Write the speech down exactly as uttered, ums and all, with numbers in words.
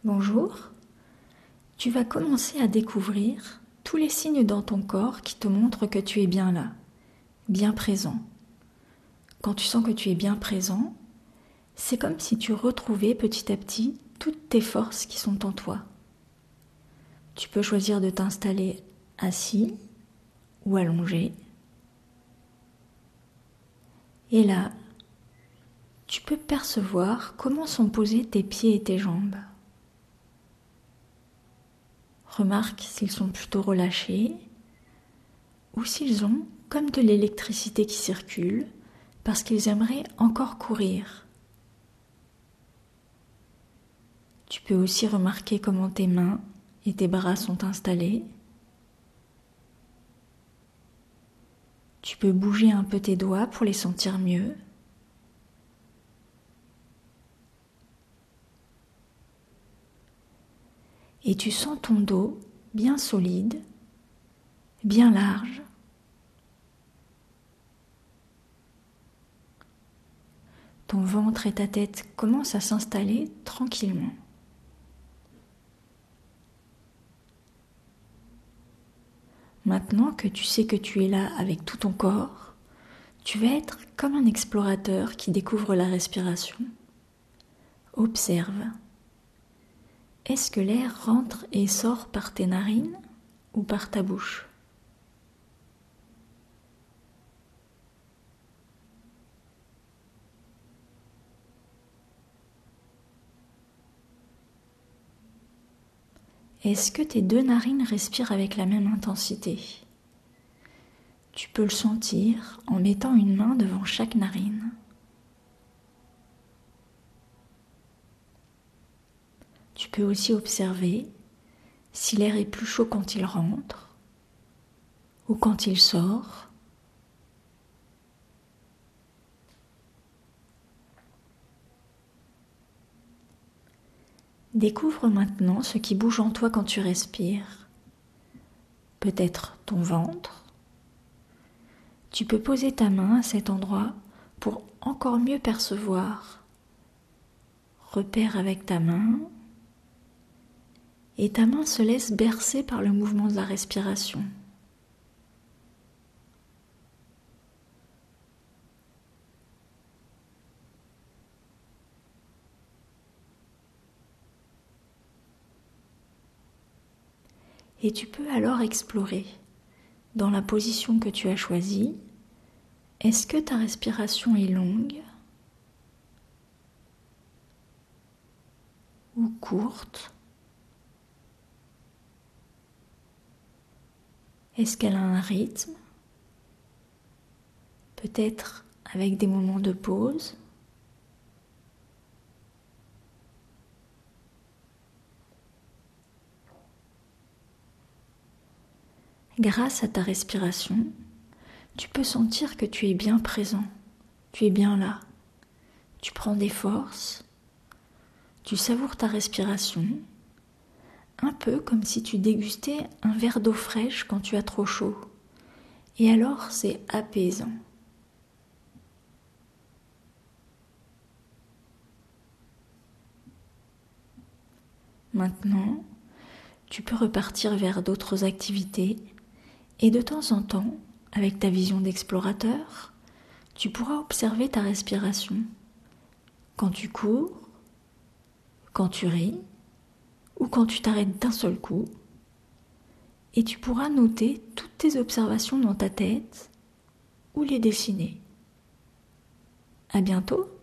Bonjour, tu vas commencer à découvrir tous les signes dans ton corps qui te montrent que tu es bien là, bien présent. Quand tu sens que tu es bien présent, c'est comme si tu retrouvais petit à petit toutes tes forces qui sont en toi. Tu peux choisir de t'installer assis ou allongé. Et là, tu peux percevoir comment sont posés tes pieds et tes jambes. Remarque s'ils sont plutôt relâchés ou s'ils ont comme de l'électricité qui circule parce qu'ils aimeraient encore courir. Tu peux aussi remarquer comment tes mains et tes bras sont installés. Tu peux bouger un peu tes doigts pour les sentir mieux. Et tu sens ton dos bien solide, bien large. Ton ventre et ta tête commencent à s'installer tranquillement. Maintenant que tu sais que tu es là avec tout ton corps, tu vas être comme un explorateur qui découvre la respiration. Observe. Est-ce que l'air rentre et sort par tes narines ou par ta bouche ? Est-ce que tes deux narines respirent avec la même intensité ? Tu peux le sentir en mettant une main devant chaque narine. Tu peux aussi observer si l'air est plus chaud quand il rentre ou quand il sort. Découvre maintenant ce qui bouge en toi quand tu respires. Peut-être ton ventre. Tu peux poser ta main à cet endroit pour encore mieux percevoir. Repère avec ta main. Et ta main se laisse bercer par le mouvement de la respiration. Et tu peux alors explorer, dans la position que tu as choisie, est-ce que ta respiration est longue ou courte ? Est-ce qu'elle a un rythme ? Peut-être avec des moments de pause ? Grâce à ta respiration, tu peux sentir que tu es bien présent, tu es bien là. Tu prends des forces, tu savoures ta respiration, un peu comme si tu dégustais un verre d'eau fraîche quand tu as trop chaud. Et alors c'est apaisant. Maintenant, tu peux repartir vers d'autres activités et de temps en temps, avec ta vision d'explorateur, tu pourras observer ta respiration. Quand tu cours, quand tu ris ou quand tu t'arrêtes d'un seul coup. Et tu pourras noter toutes tes observations dans ta tête ou les dessiner. À bientôt!